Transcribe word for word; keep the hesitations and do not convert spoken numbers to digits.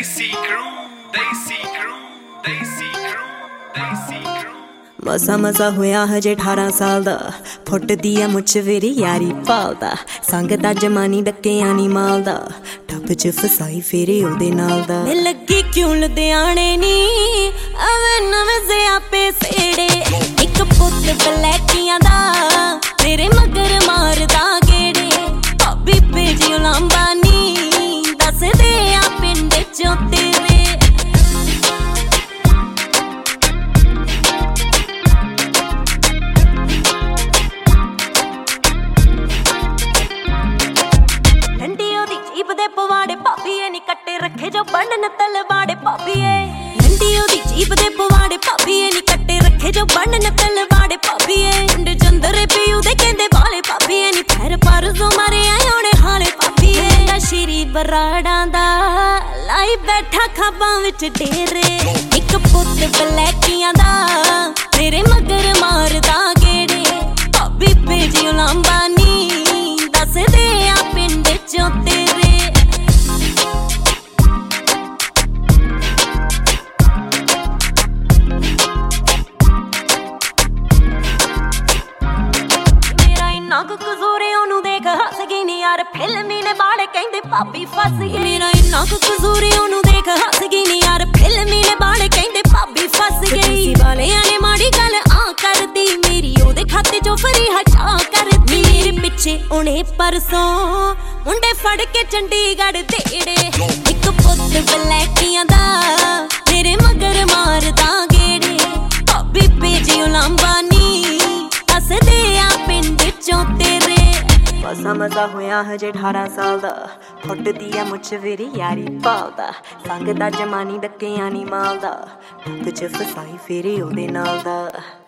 Desi crew, Desi crew, Desi crew, Desi crew। ਮਸਾ ਮਸਾ ਹੋਇਆ ਹਜੇ ਅਠਾਰਾਂ ਸਾਲ ਦਾ, ਫੁੱਟਦੀ ਆ ਮੁੱਛ ਵੇਰੀ ਯਾਰੀ ਭਾਲਦਾ, ਸੰਗਦਾ ਜਮਾਨੀ ਡੱਕਿਆਂ ਨੀ ਮਾਲਦਾ, ਠੱਪ ਚ ਫਸਾਈ ਫੇਰੇ ਉਹਦੇ ਨਾਲ ਦਾ। ਮੈਂ ਲੱਗੀ ਕਿਉਂ ਲੁਧਿਆਣੇ ਨੀ ਐਵੇਂ ਨਵੇਂ ਜ਼ਿਆਪੇ ਸੇੜੇ, ਇੱਕ ਪੁੱਤ ਬਲੈਕੀਆਂ ਦਾ ਮੇਰੇ ਮਗਰ ਮਾਰਦਾ ਗੇੜੇ, ਭਾਬੀ ਭੇਜਿਓ ਲਾਂਬਾ ਨੀ ਦੱਸਦੇ ਆ ਪਿੰਡ ਚੋਂ ਤੇਰੇ। ਪਵਾੜੇ ਭਾਬੀਏ ਨੀ ਕੱਟੇ ਰੱਖੇ ਜੋ ਬੰਨਨ ਤਲਵਾੜੇ ਭਾਬੀਏ, ਲੰਡੀ ਉਹਦੀ ਜੀਬ ਦੇ ਪਵਾੜੇ ਭਾਬੀਏ ਨੀ ਕੱਟੇ ਰੱਖੇ ਜੋ ਬੰਨਨ ਤਲਵਾੜੇ ਭਾਬੀਏ, ਪਿੰਡ ਜੰਦਰੇ ਪੀਉ ਦੇ ਕਹਿੰਦੇ ਵਾਲੇ ਭਾਬੀਏ ਨੀ ਫੇਰ ਪਰਜ਼ੋਂ ਮਾਰੇ ਆਏ ਹੋਣੇ ਹਾਲੇ ਭਾਬੀਏ। ਦਾ ਸ਼੍ਰੀ ਬਰਾੜਾਂ ਦਾ ਲਾਈ ਬੈਠਾ ਖਾਬਾਂ ਵਿੱਚ ਡੇਰੇ, ਇੱਕ ਪੁੱਤ ਬਲੈਕੀਆਂ ਦਾ ਮੇਰੇ ਮਗਰ ਮਾਰਦਾ ਗੇੜੇ, ਭਾਬੀ ਭੇਜਿਓ ਲਾਂਬਾ ਨੀ ਦੱਸਦੇ ਆ ਪਿੰਡ ਚੋਂ ਤੇਰੇ। ਕਜ਼ੂਰੇ ਉਹਨੂੰ ਦੇਖ ਹੱਸ ਗਈ ਨੀ ਯਾਰ, ਫਿਲਮੀ ਨੇ ਬਾੜੇ ਕਹਿੰਦੇ ਭਾਬੀ ਫਸ ਗਈ। ਮੇਰਾ ਇੰਨਾ ਕੁ ਕਜ਼ੂਰੇ ਉਹਨੂੰ ਦੇਖ ਹੱਸ ਗਈ ਨੀ ਯਾਰ, ਫਿਲਮੀ ਨੇ ਬਾੜੇ ਕਹਿੰਦੇ ਭਾਬੀ ਫਸ ਗਈ। ਵਾਲਿਆਂ ਨੇ ਮਾੜੀ ਗੱਲ ਆ ਕਰਦੀ, ਮੇਰੀ ਉਹਦੇ ਖਾਤੇ ਚੋਂ ਫਰੀ ਹਟਾ ਕਰਦੀ। ਮੇਰੇ ਪਿੱਛੇ ਉਹਨੇ ਪਰਸੋਂ ਮੁੰਡੇ ਫੜ ਕੇ ਚੰਡੀਗੜ੍ਹ ਦੇੜੇ, ਇੱਕ ਪੁੱਤ ਬਲੈਕੀਆਂ ਦਾ ਮੇਰੇ ਮਗਰ ਮਾਰਦਾ ਗੇੜੇ, ਭਾਬੀ ਭੇਜਿਓ ਲਾਂਬਾ ਨੀ ਦੱਸਦੇ ਆ ਪਿੰਡ ਚੋਂ ਤੇਰੇ। ਮਸਾ ਮਸਾ ਹੋਇਆ ਹਜੇ ਅਠਾਰਾਂ ਸਾਲ ਦਾ, ਫੁੱਟਦੀ ਆ ਮੁੱਛ ਵੇਰੀ ਯਾਰੀ ਭਾਲਦਾ, ਸੰਗਦਾ ਜਮਾਨੀ ਡੱਕਿਆਂ ਨੀ ਮਾਲਦਾ, ਠੱਪ ਚ ਫਸਾਈ ਫੇਰੇ ਉਹਦੇ ਨਾਲ ਦਾ।